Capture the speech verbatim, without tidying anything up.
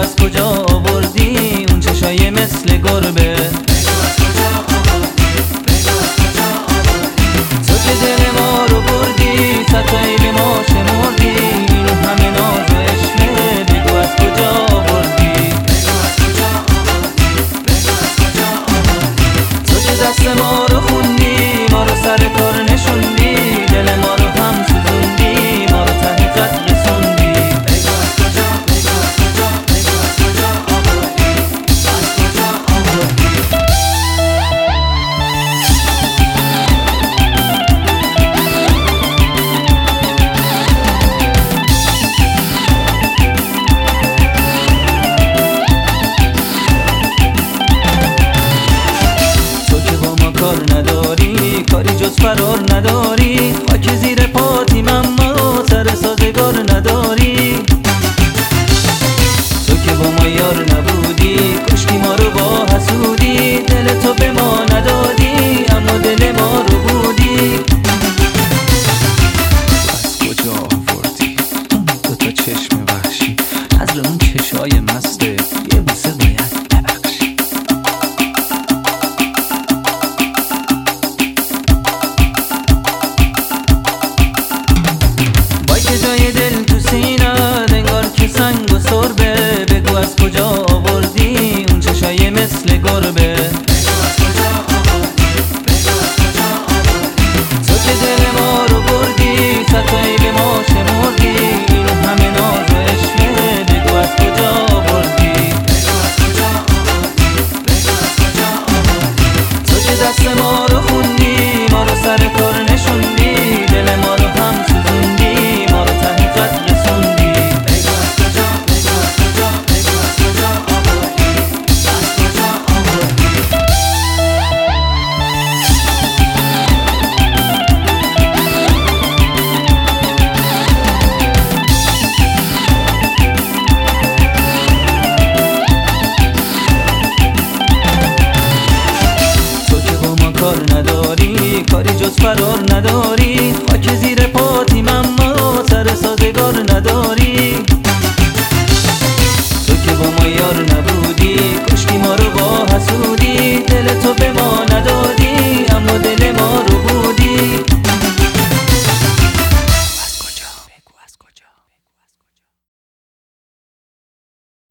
از کجا آوردی اون چشای مثل گربه؟ تو که دل ما رو بردی، صد تا عیب ما شمردی، این همه ناز و عشقه بگو از کجا آوردی؟ تو که دست ما رو خوندی، ما رو سر کار نشوندی، دل ما رو هم سوزوندی، ما رو ته خط رسوندی. کار نداری، کاری جز فرار نداری، خاک زیر پاتیم اما سر سازگار نداری. تو که با ما یار نبودی، کشتی ما رو با حسودی، دل تو به ما ندادی اما دل ما رو بودی. از کجا آوردی اون دوتا چشم وحشی، از اون چشای مسته یه بوسه باید ببخشی. که جای دل تو سینه انگار که سنگ و سربه، بگو از کجا آوردی اون چشای مثل گربه؟ تو که دل ما رو بردی، صد تا عیب ما شمردی، این همه ناز و عشقه بگو از کجا آوردی؟ تو که دست ما رو خوندی، ما رو سر کار نشوندی، دل ما رو هم سوزوندی، کار نداری، کاری جز فرار نداری، خاک زیر پاتیم اما سر سازگار نداری. تو که با ما یار نبودی، کشتی ما رو با حسودی، دل تو به ما ندادی.